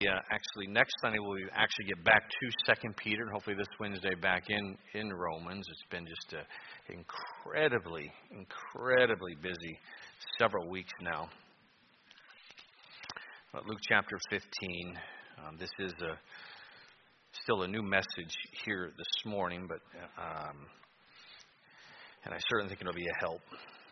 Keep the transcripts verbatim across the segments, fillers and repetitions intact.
Yeah, actually, next Sunday we'll actually get back to Second Peter, and hopefully this Wednesday back in, in Romans. It's been just a incredibly, incredibly busy several weeks now. But Luke chapter fifteen, um, this is a still a new message here this morning, but um, and I certainly think it'll be a help.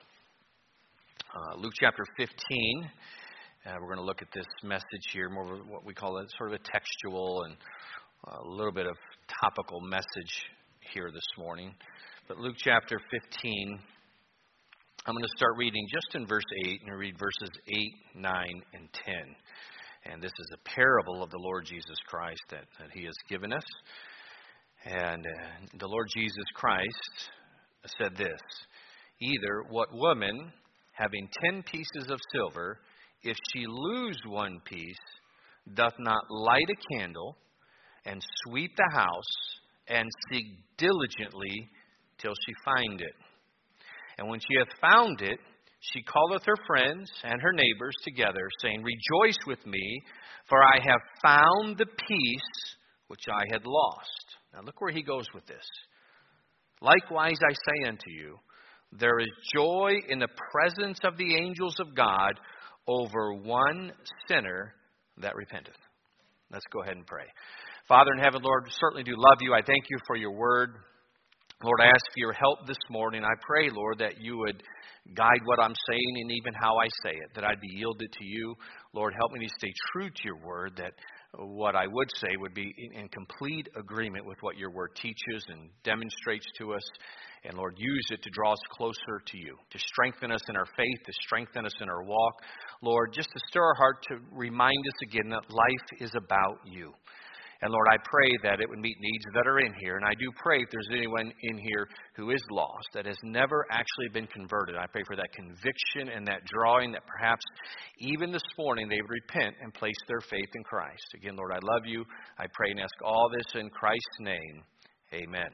Uh, Luke chapter fifteen. Uh, we're going to look at this message here, more of what we call a sort of a textual and a little bit of topical message here this morning. But Luke chapter fifteen, I'm going to start reading just in verse eight, and read verses eight, nine, and ten. And this is a parable of the Lord Jesus Christ that, that He has given us. And uh, the Lord Jesus Christ said this: either what woman, having ten pieces of silver, if she lose one piece, doth not light a candle, and sweep the house, and seek diligently till she find it. And when she hath found it, she calleth her friends and her neighbors together, saying, Rejoice with me, for I have found the piece which I had lost. Now look where he goes with this. Likewise I say unto you, there is joy in the presence of the angels of God over one sinner that repenteth. Let's go ahead and pray. Father in heaven, Lord, certainly do love you. I thank you for your word. Lord, I ask for your help this morning. I pray, Lord, that you would guide what I'm saying and even how I say it, that I'd be yielded to you. Lord, help me to stay true to your word, that what I would say would be in complete agreement with what your word teaches and demonstrates to us. And Lord, use it to draw us closer to you, to strengthen us in our faith, to strengthen us in our walk. Lord, just to stir our heart, to remind us again that life is about you. And Lord, I pray that it would meet needs that are in here. And I do pray if there's anyone in here who is lost, that has never actually been converted, I pray for that conviction and that drawing, that perhaps even this morning they would repent and place their faith in Christ. Again, Lord, I love you. I pray and ask all this in Christ's name. Amen.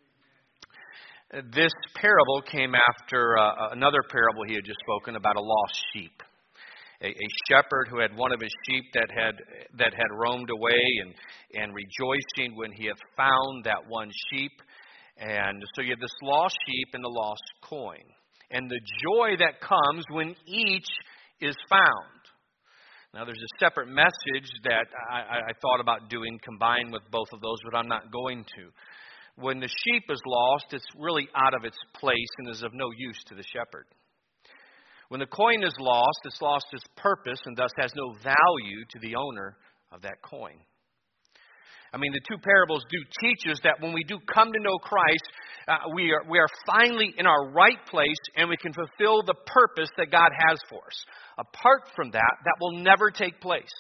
This parable came after uh, another parable he had just spoken about, a lost sheep. A, a shepherd who had one of his sheep that had that had roamed away, and, and rejoicing when he had found that one sheep. And so you have this lost sheep and the lost coin. And the joy that comes when each is found. Now there's a separate message that I, I thought about doing combined with both of those, but I'm not going to. When the sheep is lost, it's really out of its place and is of no use to the shepherd. When the coin is lost, it's lost its purpose and thus has no value to the owner of that coin. I mean, the two parables do teach us that when we do come to know Christ, uh, we are we are finally in our right place and we can fulfill the purpose that God has for us. Apart from that, that will never take place.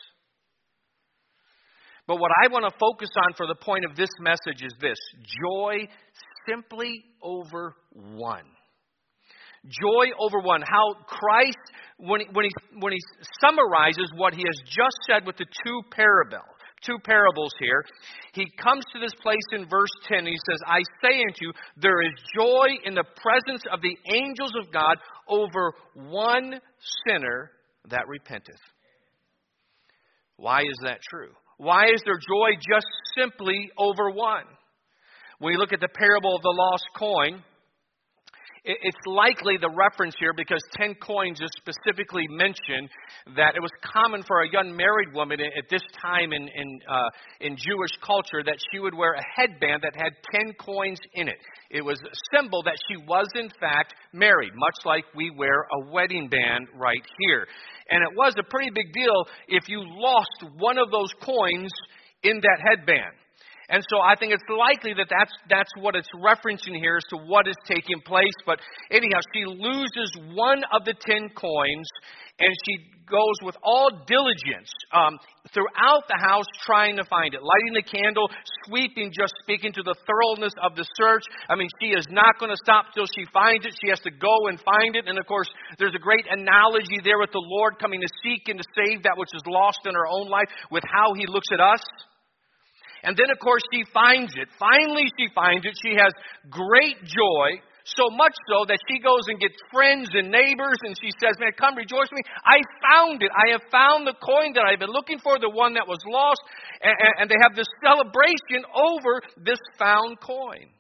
But what I want to focus on for the point of this message is this: joy simply over one. Joy over one. How Christ, when he, when he when he summarizes what he has just said with the two parable, two parables here, he comes to this place in verse ten. And he says, "I say unto you, there is joy in the presence of the angels of God over one sinner that repenteth." Why is that true? Why is there joy just simply over one? When you look at the parable of the lost coin, it's likely the reference here, because ten coins is specifically mentioned, that it was common for a young married woman at this time in in, uh, in Jewish culture that she would wear a headband that had ten coins in it. It was a symbol that she was in fact married, much like we wear a wedding band right here. And it was a pretty big deal if you lost one of those coins in that headband. And so I think it's likely that that's, that's what it's referencing here as to what is taking place. But anyhow, she loses one of the ten coins, and she goes with all diligence um, throughout the house trying to find it. Lighting the candle, sweeping, just speaking to the thoroughness of the search. I mean, she is not going to stop till she finds it. She has to go and find it. And of course, there's a great analogy there with the Lord coming to seek and to save that which is lost in her own life, with how he looks at us. And then, of course, she finds it. Finally, she finds it. She has great joy, So much so that she goes and gets friends and neighbors and she says, man, come rejoice with me. I found it. I have found the coin that I've been looking for, the one that was lost. And, and they have this celebration over this found coin.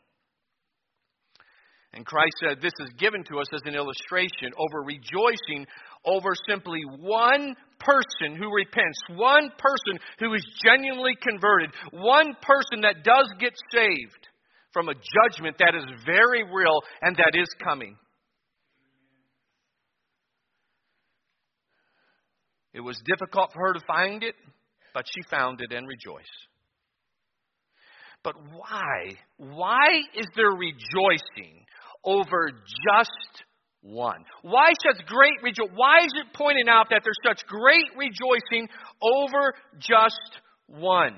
And Christ said this is given to us as an illustration over rejoicing over simply one person who repents, one person who is genuinely converted, one person that does get saved from a judgment that is very real and that is coming. It was difficult for her to find it, but she found it and rejoiced. But why? Why is there rejoicing over just one? Why such great rejoicing? Why is it pointing out that there's such great rejoicing over just one?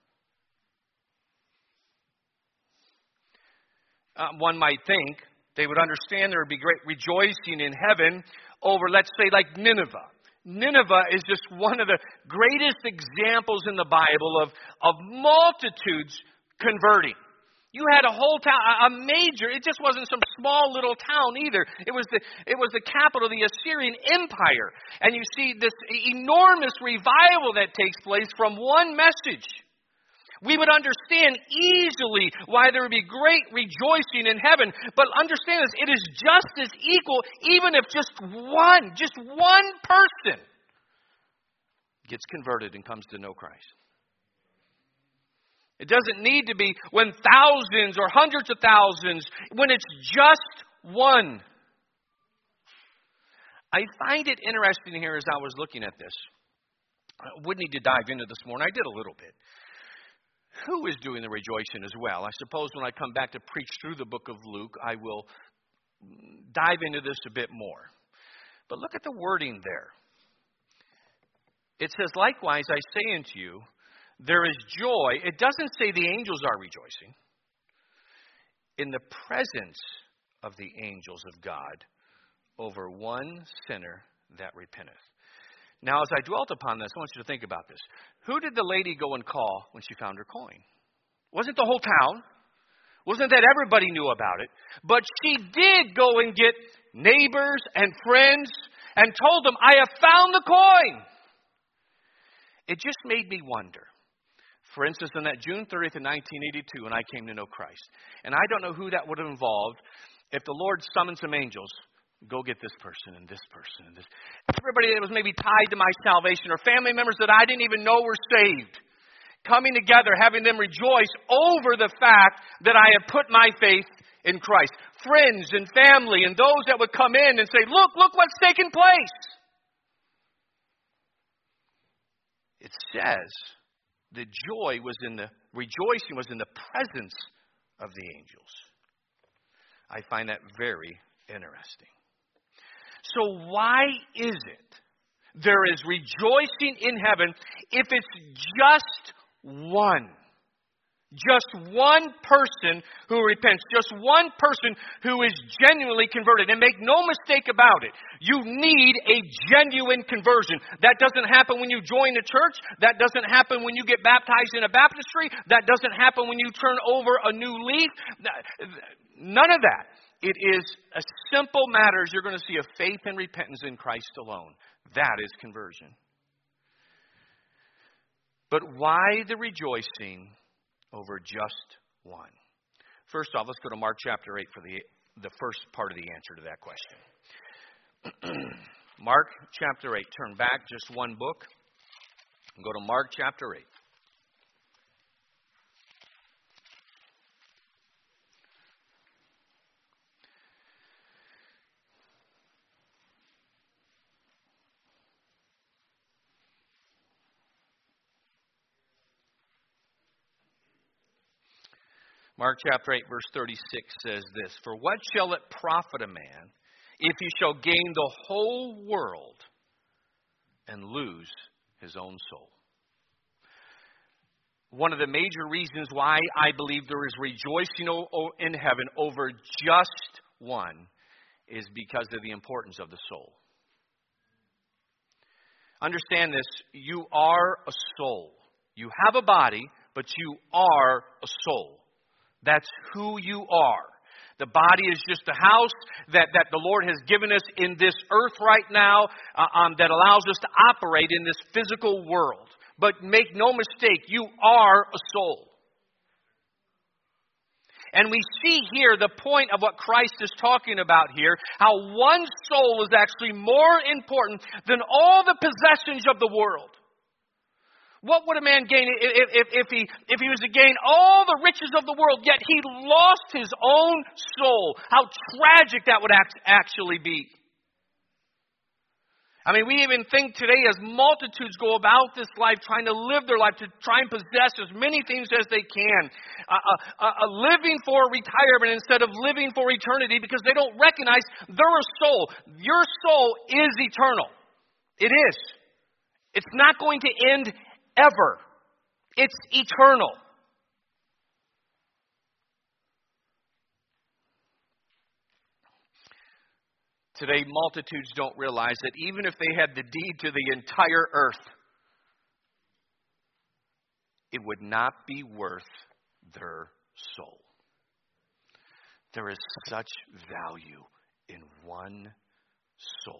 Uh, one might think they would understand there would be great rejoicing in heaven over, let's say, like Nineveh. Nineveh is just one of the greatest examples in the Bible of, of multitudes converting. You had a whole town, a major, it just wasn't some small little town either. It was the it was the capital of the Assyrian Empire. And you see this enormous revival that takes place from one message. We would understand easily why there would be great rejoicing in heaven. But understand this, it is just as equal even if just one, just one person gets converted and comes to know Christ. It doesn't need to be when thousands or hundreds of thousands, when it's just one. I find it interesting here as I was looking at this. I wouldn't need to dive into this morning. I did a little bit. Who is doing the rejoicing as well? I suppose when I come back to preach through the book of Luke, I will dive into this a bit more. But look at the wording there. It says, likewise, I say unto you, there is joy. It doesn't say the angels are rejoicing. In the presence of the angels of God over one sinner that repenteth. Now, as I dwelt upon this, I want you to think about this. Who did the lady go and call when she found her coin? Wasn't the whole town? Wasn't that everybody knew about it? But she did go and get neighbors and friends and told them, I have found the coin. It just made me wonder. For instance, on that June thirtieth of nineteen eighty-two, when I came to know Christ, and I don't know who that would have involved, if the Lord summoned some angels, go get this person and this person and this. Everybody that was maybe tied to my salvation or family members that I didn't even know were saved, coming together, having them rejoice over the fact that I have put my faith in Christ. Friends and family and those that would come in and say, look, look what's taking place. It says the joy was in the, rejoicing was in the presence of the angels. I find that very interesting. So why is it there is rejoicing in heaven if it's just one? Just one person who repents. Just one person who is genuinely converted. And make no mistake about it. You need a genuine conversion. That doesn't happen when you join a church. That doesn't happen when you get baptized in a baptistry. That doesn't happen when you turn over a new leaf. None of that. It is a simple matter as you're going to see of faith and repentance in Christ alone. That is conversion. But why the rejoicing over just one? First off, let's go to Mark chapter eight for the, the first part of the answer to that question. Mark chapter eight. Turn back just one book and go to Mark chapter eight. Mark chapter eight, verse thirty-six says this, for what shall it profit a man if he shall gain the whole world and lose his own soul? One of the major reasons why I believe there is rejoicing in heaven over just one is because of the importance of the soul. Understand this, you are a soul. You have a body, but you are a soul. That's who you are. The body is just a house that, that the Lord has given us in this earth right now uh, um, that allows us to operate in this physical world. But make no mistake, you are a soul. And we see here the point of what Christ is talking about here, how one soul is actually more important than all the possessions of the world. What would a man gain if, if, if, he, if he was to gain all the riches of the world, yet he lost his own soul? How tragic that would act, actually be. I mean, we even think today as multitudes go about this life trying to live their life, to try and possess as many things as they can, uh, uh, uh, living for retirement instead of living for eternity because they don't recognize they're a soul. Your soul is eternal. It is. It's not going to end ever. It's eternal. Today, multitudes don't realize that even if they had the deed to the entire earth, it would not be worth their soul. There is such value in one soul.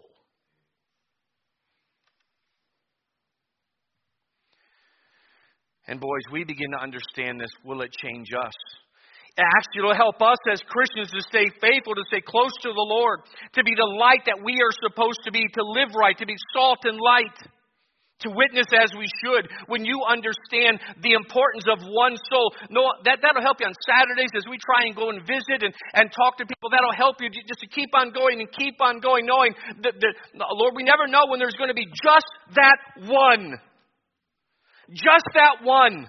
And boys, we begin to understand this. Will it change us? Actually, it'll help us as Christians to stay faithful, to stay close to the Lord, to be the light that we are supposed to be, to live right, to be salt and light, to witness as we should. When you understand the importance of one soul, no, that, that'll help you on Saturdays as we try and go and visit and, and talk to people. That'll help you just to keep on going and keep on going, knowing that, that, Lord, we never know when there's going to be just that one. Just that one.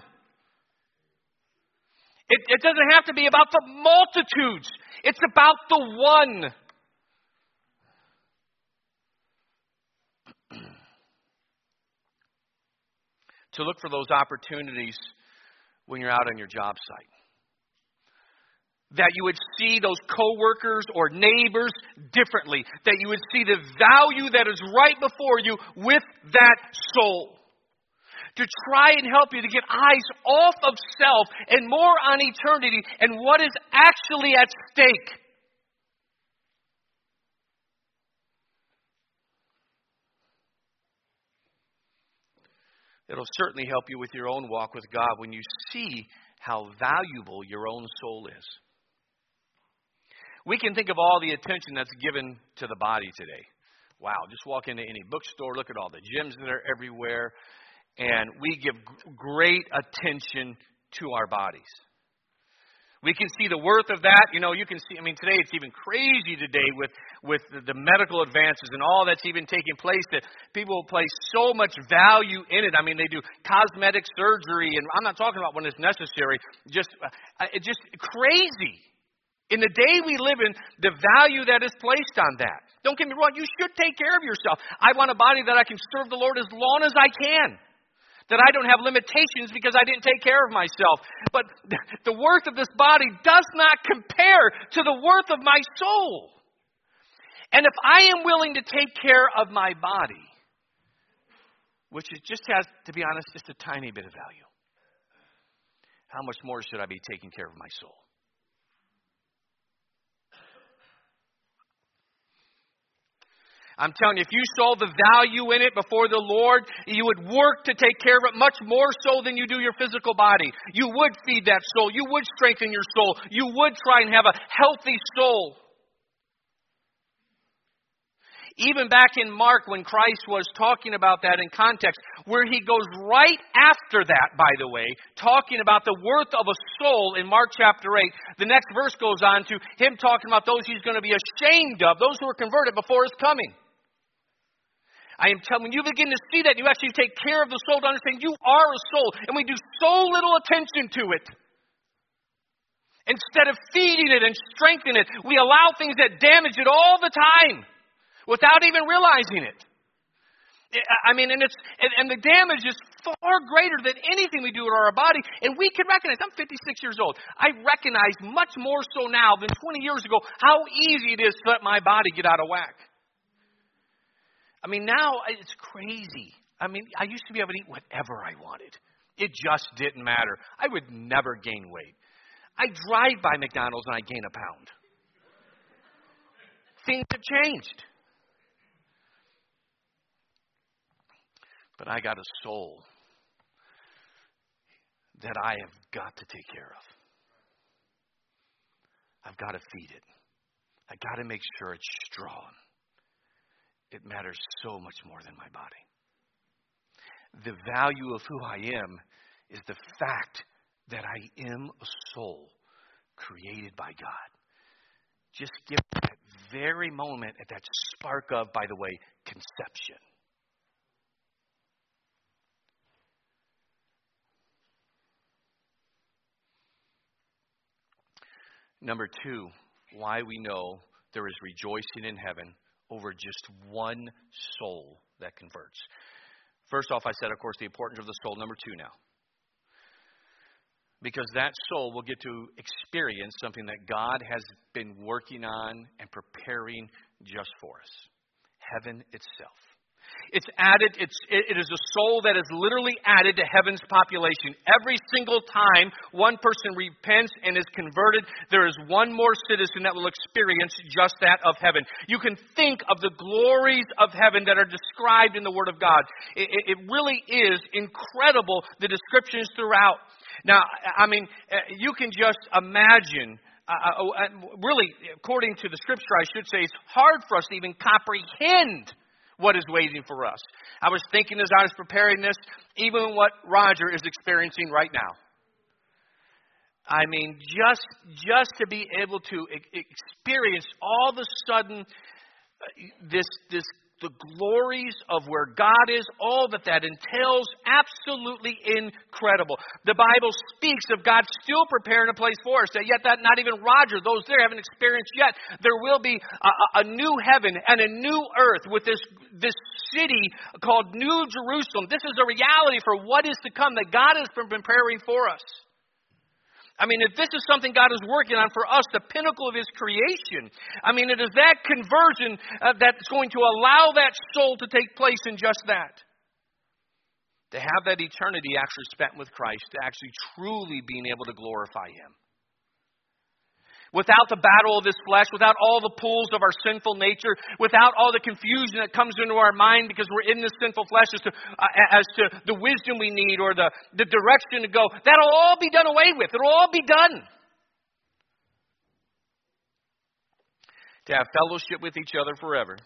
It, it doesn't have to be about the multitudes. It's about the one. To look for those opportunities when you're out on your job site. That you would see those coworkers or neighbors differently. That you would see the value that is right before you with that soul. To try and help you to get eyes off of self and more on eternity and what is actually at stake. It'll certainly help you with your own walk with God when you see how valuable your own soul is. We can think of all the attention that's given to the body today. Wow, just walk into any bookstore, look at all the gyms that are everywhere. And we give great attention to our bodies. We can see the worth of that. You know, you can see, I mean, today it's even crazy today with, with the, the medical advances and all that's even taking place that people place so much value in it. I mean, they do cosmetic surgery, and I'm not talking about when it's necessary. Just, uh, it's just crazy. In the day we live in, the value that is placed on that. Don't get me wrong, you should take care of yourself. I want a body that I can serve the Lord as long as I can. That I don't have limitations because I didn't take care of myself. But the worth of this body does not compare to the worth of my soul. And if I am willing to take care of my body, which is just has, to be honest, just a tiny bit of value, how much more should I be taking care of my soul? I'm telling you, if you saw the value in it before the Lord, you would work to take care of it much more so than you do your physical body. You would feed that soul. You would strengthen your soul. You would try and have a healthy soul. Even back in Mark when Christ was talking about that in context, where he goes right after that, by the way, talking about the worth of a soul in Mark chapter eight, the next verse goes on to him talking about those he's going to be ashamed of, those who are converted before his coming. I am telling you, when you begin to see that, you actually take care of the soul to understand you are a soul, and we do so little attention to it. Instead of feeding it and strengthening it, we allow things that damage it all the time without even realizing it. I mean, and it's and, and the damage is far greater than anything we do to our body. And we can recognize, I'm fifty-six years old. I recognize much more so now than twenty years ago how easy it is to let my body get out of whack. I mean, now it's crazy. I mean, I used to be able to eat whatever I wanted. It just didn't matter. I would never gain weight. I drive by McDonald's and I gain a pound. things have changed. But I got a soul that I have got to take care of. I've got to feed it. I got to make sure it's strong. It matters so much more than my body. The value of who I am is the fact that I am a soul created by God. Just give that very moment at that spark of, by the way, conception. Number two, why we know there is rejoicing in heaven over just one soul that converts. First off, I said, of course, the importance of the soul. Number two now. Because that soul will get to experience something that God has been working on and preparing just for us. Heaven itself. It's added, it's, it is a soul that is literally added to heaven's population. Every single time one person repents and is converted, there is one more citizen that will experience just that of heaven. You can think of the glories of heaven that are described in the Word of God. It, it really is incredible, the descriptions throughout. Now, I mean, you can just imagine, uh, really, according to the Scripture, I should say, it's hard for us to even comprehend what is waiting for us. I was thinking as I was preparing this, even what Roger is experiencing right now. I mean, just just to be able to experience all of a sudden this this the glories of where God is, all that that entails, absolutely incredible. The Bible speaks of God still preparing a place for us, that yet that not even Roger, those there haven't experienced yet. There will be a, a new heaven and a new earth with this, this city called New Jerusalem. This is a reality for what is to come that God has been preparing for us. I mean, if this is something God is working on for us, the pinnacle of His creation, I mean, it is that conversion uh, that's going to allow that soul to take place in just that. To have that eternity actually spent with Christ, to actually truly being able to glorify Him. Without the battle of this flesh, without all the pulls of our sinful nature, without all the confusion that comes into our mind because we're in this sinful flesh as to, uh, as to the wisdom we need or the, the direction to go, that'll all be done away with. It'll all be done. To have fellowship with each other forever.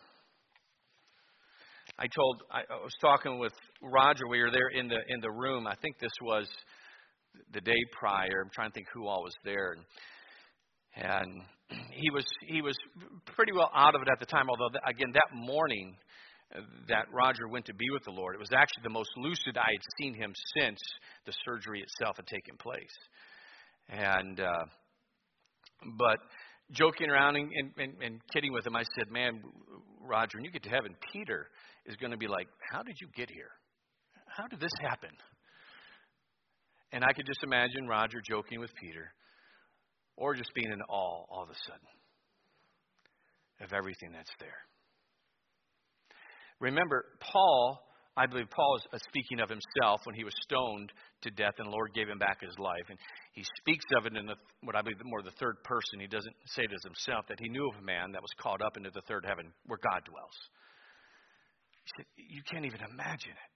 I told, I was talking with Roger, we were there in the in the room. I think this was the day prior. I'm trying to think who all was there. And, And he was he was pretty well out of it at the time, although, again, that morning that Roger went to be with the Lord, it was actually the most lucid I had seen him since the surgery itself had taken place. And uh, but joking around and, and, and kidding with him, I said, man, Roger, when you get to heaven, Peter is going to be like, how did you get here? How did this happen? And I could just imagine Roger joking with Peter. Or just being in awe all of a sudden of everything that's there. Remember, Paul, I believe Paul is speaking of himself when he was stoned to death and the Lord gave him back his life. And he speaks of it in the, what I believe more the third person. He doesn't say it as himself, that he knew of a man that was caught up into the third heaven where God dwells. He said, you can't even imagine it.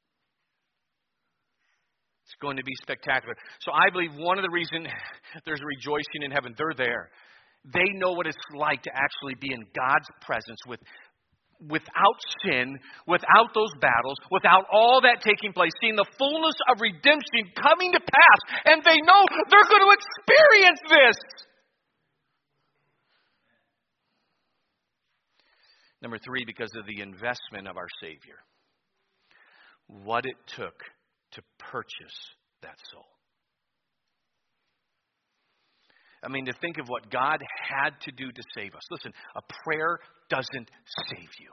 It's going to be spectacular. So I believe one of the reasons there's rejoicing in heaven, they're there. They know what it's like to actually be in God's presence with, without sin, without those battles, without all that taking place, seeing the fullness of redemption coming to pass. And they know they're going to experience this. Number three, because of the investment of our Savior. What it took to purchase that soul. I mean, to think of what God had to do to save us. Listen, a prayer doesn't save you.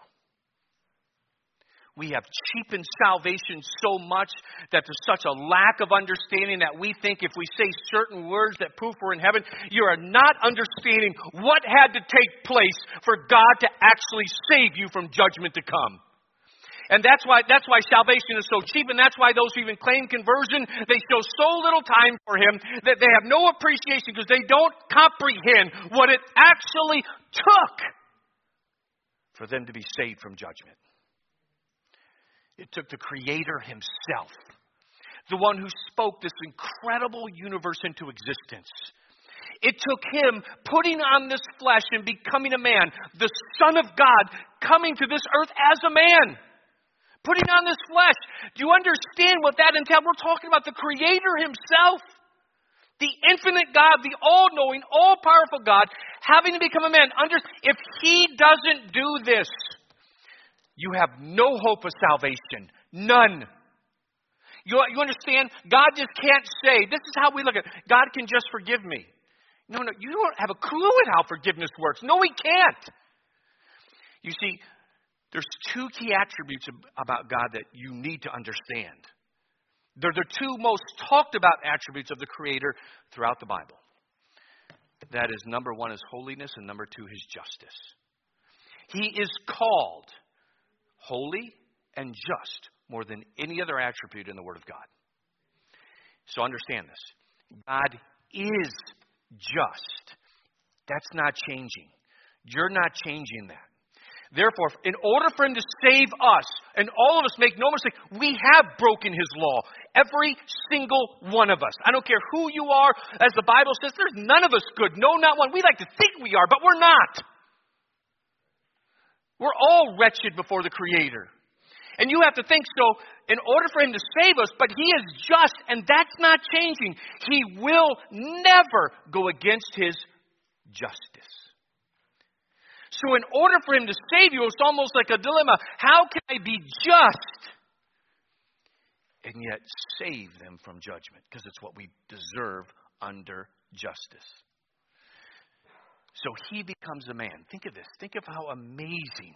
We have cheapened salvation so much that there's such a lack of understanding that we think if we say certain words that prove we're in heaven, you are not understanding what had to take place for God to actually save you from judgment to come. And that's why that's why salvation is so cheap, and that's why those who even claim conversion, they show so little time for Him that they have no appreciation because they don't comprehend what it actually took for them to be saved from judgment. It took the Creator himself, the one who spoke this incredible universe into existence. It took him putting on this flesh and becoming a man, the Son of God, coming to this earth as a man, putting on this flesh. Do you understand what that entails? We're talking about the Creator himself, the infinite God, the all-knowing, all-powerful God, having to become a man. Under, if he doesn't do this, you have no hope of salvation. None. You, you understand? God just can't say, this is how we look at it. God can just forgive me. No, no, you don't have a clue at how forgiveness works. No, he can't. You see, there's two key attributes about God that you need to understand. They're the two most talked about attributes of the Creator throughout the Bible. That is, number one is holiness, and number two, his justice. He is called holy and just more than any other attribute in the Word of God. So understand this. God is just. That's not changing. You're not changing that. Therefore, in order for him to save us, and all of us, make no mistake, we have broken his law. Every single one of us. I don't care who you are. As the Bible says, there's none of us good. No, not one. We like to think we are, but we're not. We're all wretched before the Creator. And you have to think so in order for him to save us, but he is just, and that's not changing. He will never go against his justice. So in order for him to save you, it's almost like a dilemma. How can I be just and yet save them from judgment? Because it's what we deserve under justice. So he becomes a man. Think of this. Think of how amazing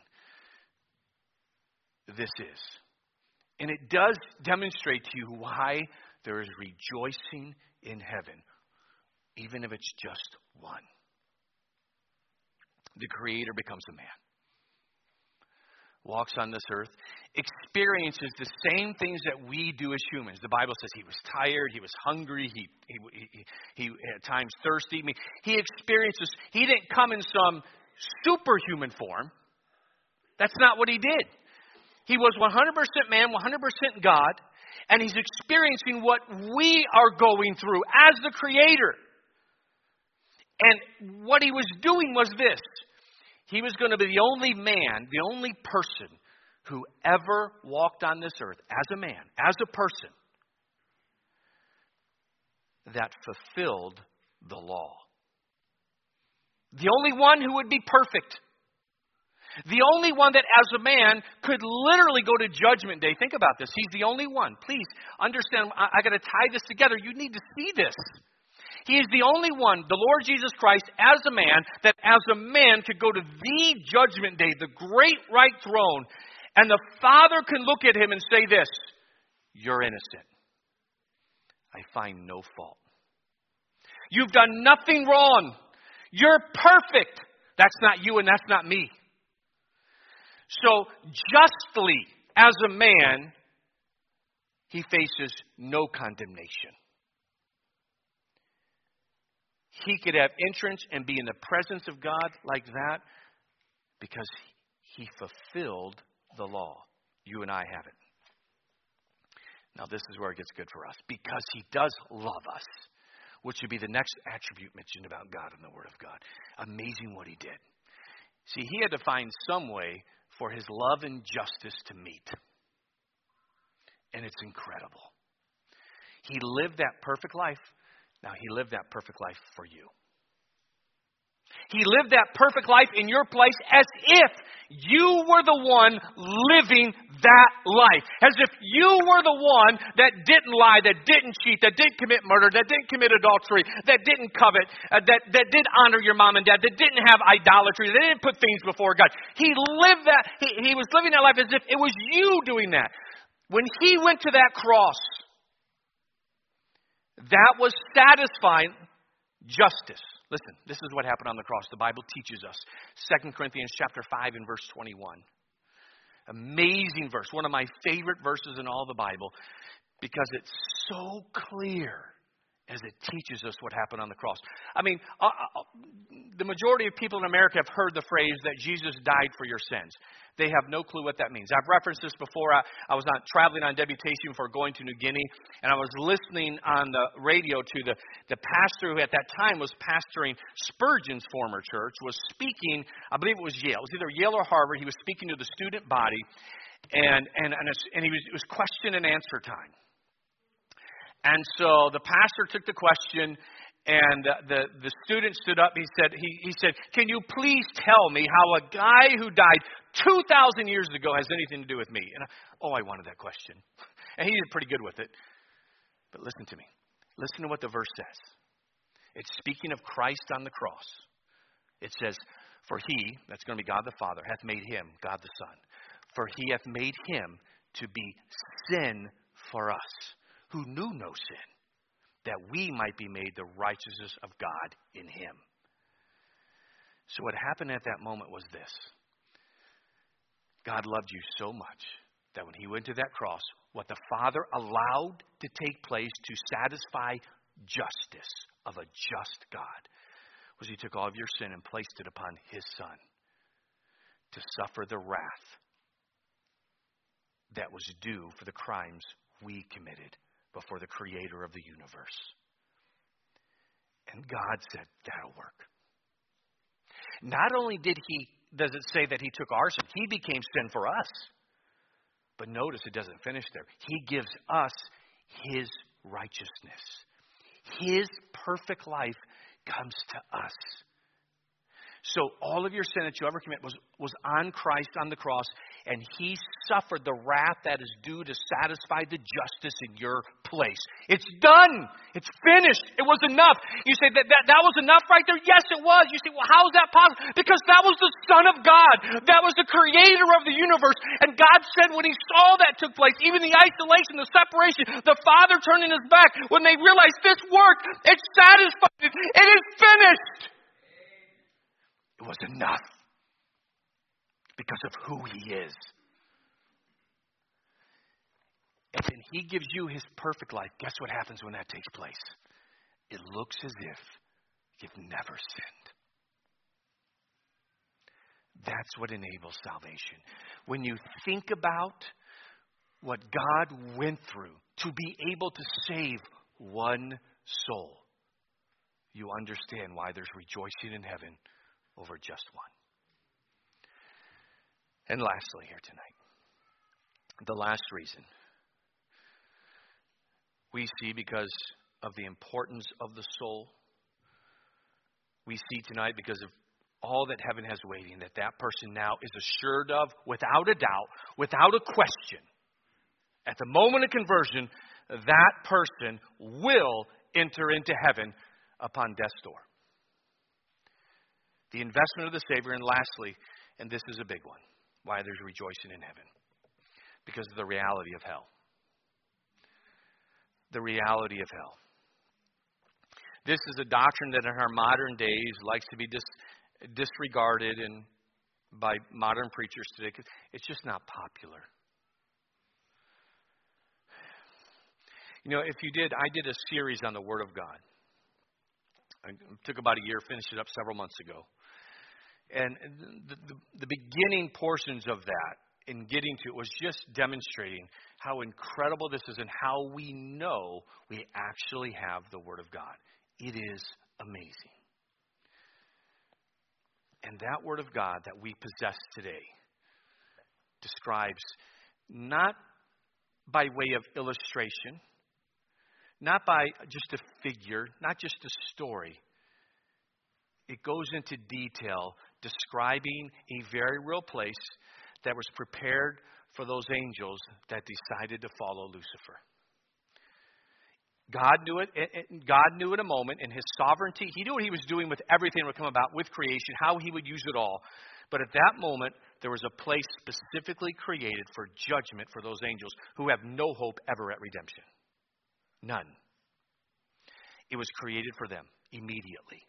this is. And it does demonstrate to you why there is rejoicing in heaven, even if it's just one. The Creator becomes a man, walks on this earth, experiences the same things that we do as humans. The Bible says he was tired, he was hungry, he he he, he at times thirsty. I mean, he experiences. He didn't come in some superhuman form. That's not what he did. He was one hundred percent man, one hundred percent God, and he's experiencing what we are going through as the Creator. And what he was doing was this. He was going to be the only man, the only person who ever walked on this earth as a man, as a person, that fulfilled the law. The only one who would be perfect. The only one that as a man could literally go to judgment day. Think about this. He's the only one. Please understand, I, I got to tie this together. You need to see this. He is the only one, the Lord Jesus Christ, as a man, that as a man could go to the judgment day, the great white throne, and the Father can look at him and say this, you're innocent. I find no fault. You've done nothing wrong. You're perfect. That's not you and that's not me. So justly, as a man, he faces no condemnation. He could have entrance and be in the presence of God like that because he fulfilled the law. You and I haven't. Now this is where it gets good for us. Because he does love us, which would be the next attribute mentioned about God in the Word of God. Amazing what he did. See, he had to find some way for his love and justice to meet. And it's incredible. He lived that perfect life. Now, he lived that perfect life for you. He lived that perfect life in your place as if you were the one living that life. As if you were the one that didn't lie, that didn't cheat, that didn't commit murder, that didn't commit adultery, that didn't covet, uh, that, that did honor your mom and dad, that didn't have idolatry, that didn't put things before God. He lived that, he, he was living that life as if it was you doing that. When he went to that cross, that was satisfying justice. Listen, this is what happened on the cross. The Bible teaches us. Second Corinthians chapter five and verse twenty-one. Amazing verse. One of my favorite verses in all the Bible because it's so clear as it teaches us what happened on the cross. I mean, uh, uh, the majority of people in America have heard the phrase that Jesus died for your sins. They have no clue what that means. I've referenced this before. I, I was not traveling on deputation for going to New Guinea, and I was listening on the radio to the, the pastor who at that time was pastoring Spurgeon's former church, was speaking, I believe it was Yale. It was either Yale or Harvard. He was speaking to the student body, and, and, and, and he was, it was question and answer time. And so the pastor took the question, and the, the student stood up. He said, he, he said, "Can you please tell me how a guy who died two thousand years ago has anything to do with me?" And I, oh, I wanted that question. And he did pretty good with it. But listen to me. Listen to what the verse says. It's speaking of Christ on the cross. It says, "For he," that's going to be God the Father, "hath made him," God the Son, "for he hath made him to be sin for us, who knew no sin, that we might be made the righteousness of God in him." So what happened at that moment was this. God loved you so much that when he went to that cross, what the Father allowed to take place to satisfy justice of a just God was he took all of your sin and placed it upon his Son to suffer the wrath that was due for the crimes we committed before the Creator of the universe. And God said, that'll work. Not only did he, does it say that he took our sin, he became sin for us. But notice it doesn't finish there. He gives us his righteousness. His perfect life comes to us. So all of your sin that you ever commit was, was on Christ on the cross, and he suffered the wrath that is due to satisfy the justice in your place. It's done. It's finished. It was enough. You say that, that that was enough right there? Yes, it was. You say, well, how is that possible? Because that was the Son of God. That was the Creator of the universe. And God said when he saw that took place, even the isolation, the separation, the Father turning his back, when they realized this worked, it's satisfied. It is finished. It was enough because of who he is. And then he gives you his perfect life. Guess what happens when that takes place? It looks as if you've never sinned. That's what enables salvation. When you think about what God went through to be able to save one soul, you understand why there's rejoicing in heaven over just one. And lastly here tonight, the last reason we see because of the importance of the soul, we see tonight because of all that heaven has waiting, that that person now is assured of without a doubt, without a question. At the moment of conversion, that person will enter into heaven upon death's door. The investment of the Savior, and lastly, and this is a big one, why there's rejoicing in heaven. Because of the reality of hell. The reality of hell. This is a doctrine that in our modern days likes to be dis- disregarded and by modern preachers today. It's just not popular. You know, if you did, I did a series on the Word of God. It took about a year, finished it up several months ago. And the, the, the beginning portions of that, in getting to it, was just demonstrating how incredible this is and how we know we actually have the Word of God. It is amazing. And that Word of God that we possess today describes not by way of illustration, not by just a figure, not just a story. It goes into detail describing a very real place that was prepared for those angels that decided to follow Lucifer. God knew it. God knew in a moment in his sovereignty. He knew what he was doing with everything that would come about with creation, how he would use it all. But at that moment, there was a place specifically created for judgment for those angels who have no hope ever at redemption. None. It was created for them immediately.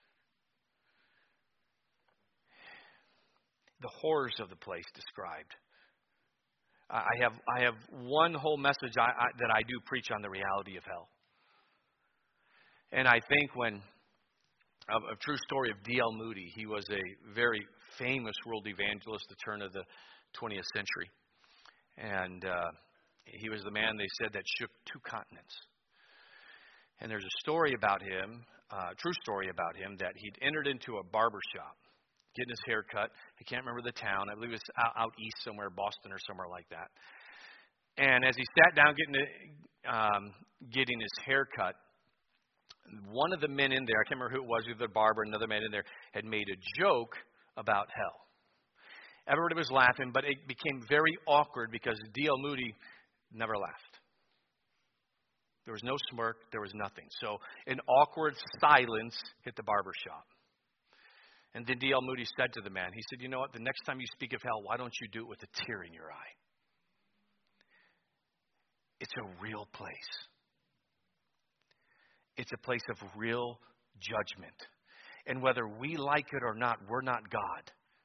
The horrors of the place described. I have I have one whole message I, I, that I do preach on the reality of hell. And I think when, a, a true story of D L Moody, he was a very famous world evangelist at the turn of the twentieth century. And uh, he was the man, they said, that shook two continents. And there's a story about him, a uh, true story about him, that he'd entered into a barber shop, getting his hair cut. I can't remember the town. I believe it's out, out east somewhere, Boston or somewhere like that. And as he sat down getting the, um, getting his hair cut, one of the men in there, I can't remember who it was, either the barber or another man in there, had made a joke about hell. Everybody was laughing, but it became very awkward because D L Moody never laughed. There was no smirk. There was nothing. So an awkward silence hit the barber shop. And then D L Moody said to the man, he said, you know what, the next time you speak of hell, why don't you do it with a tear in your eye? It's a real place. It's a place of real judgment. And whether we like it or not, we're not God.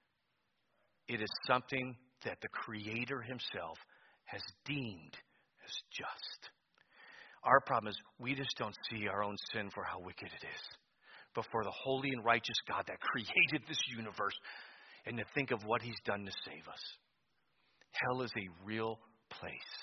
It is something that the Creator Himself has deemed as just. Our problem is we just don't see our own sin for how wicked it is. But for the holy and righteous God that created this universe, and to think of what He's done to save us. Hell is a real place.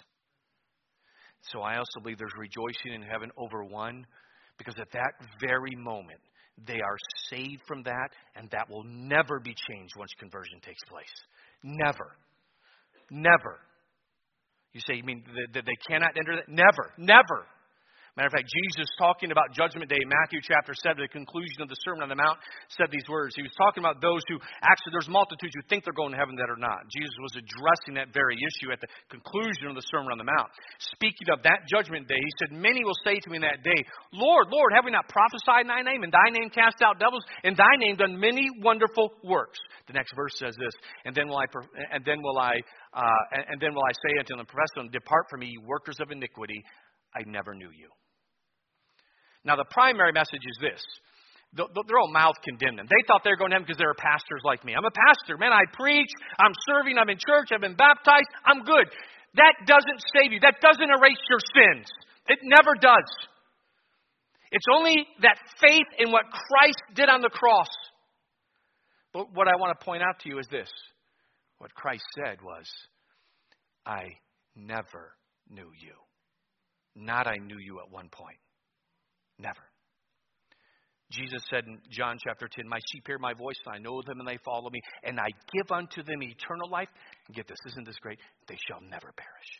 So I also believe there's rejoicing in heaven over one, because at that very moment, they are saved from that, and that will never be changed once conversion takes place. Never. Never. You say, you mean that they cannot enter that? Never. Never. Matter of fact, Jesus, talking about Judgment Day in Matthew chapter seven, the conclusion of the Sermon on the Mount, said these words. He was talking about those who, actually, there's multitudes who think they're going to heaven that are not. Jesus was addressing that very issue at the conclusion of the Sermon on the Mount. Speaking of that Judgment Day, He said, many will say to me in that day, Lord, Lord, have we not prophesied in Thy name? In Thy name cast out devils? In Thy name done many wonderful works. The next verse says this, and then will I, and then will I, uh, and then will I say unto them, profess them, depart from me, you workers of iniquity, I never knew you. Now, the primary message is this. Their own mouth condemned them. They thought they were going to heaven because they were pastors like me. I'm a pastor. Man, I preach. I'm serving. I'm in church. I've been baptized. I'm good. That doesn't save you. That doesn't erase your sins. It never does. It's only that faith in what Christ did on the cross. But what I want to point out to you is this. What Christ said was, I never knew you. Not I knew you at one point. Never. Jesus said in John chapter ten, my sheep hear my voice, and I know them, and they follow me, and I give unto them eternal life. And get this, isn't this great? They shall never perish.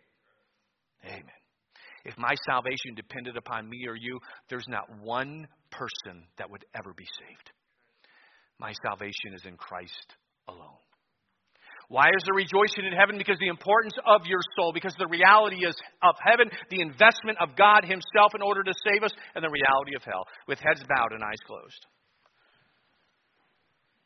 Amen. If my salvation depended upon me or you, there's not one person that would ever be saved. My salvation is in Christ alone. Why is there rejoicing in heaven? Because the importance of your soul. Because the reality is of heaven, the investment of God Himself in order to save us, and the reality of hell. With heads bowed and eyes closed.